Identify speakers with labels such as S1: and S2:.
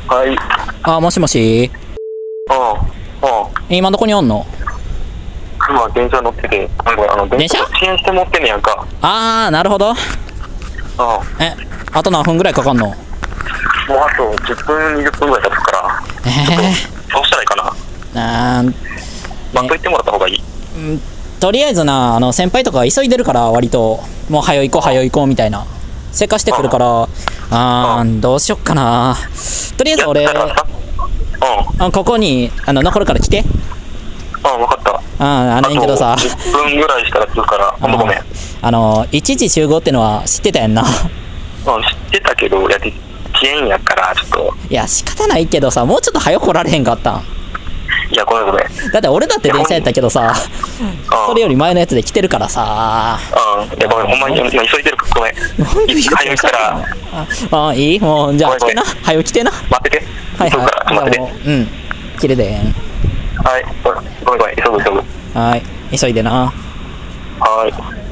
S1: はい。
S2: あ、もしもし。今どこにおんの？
S1: 今、電車乗ってて、
S2: 電車
S1: 遅延して持ってんねやんか。
S2: あー、なるほど。あと何分ぐらいかかんの？
S1: もうあと10分、20分ぐらい経つから、どうしたらいいかな。待っといてもらった方がいい？
S2: とりあえずな、先輩とか急いでるから、割と、もう早行こう、早行こうみたいな。せかしてくるから、どうしよっかな。とりあえず俺、ここに残るから来て。
S1: 分かった。
S2: いいけどさ、
S1: 10分ぐらいしたら来るから、ほんとごめん。
S2: 1時集合ってのは知ってたやんな。
S1: 知ってたけど、遅延やから、ちょっと。
S2: いや、仕方ないけどさ、もうちょっと早く来られへんかったん。
S1: いや、ごめん。
S2: だって俺だって電車やったけどさ、それより前のやつで来てるからさ。
S1: いや、ごめん、ほんまに今急いでるから、ごめん。早く来たら。
S2: いい？もう、じゃあ来てな。早く来てな。
S1: 待ってて。
S2: はいはい。
S1: 待ってて。
S2: 切れでん。
S1: はい。ごめん、急ぐ。
S2: はい。急いでな。
S1: はい。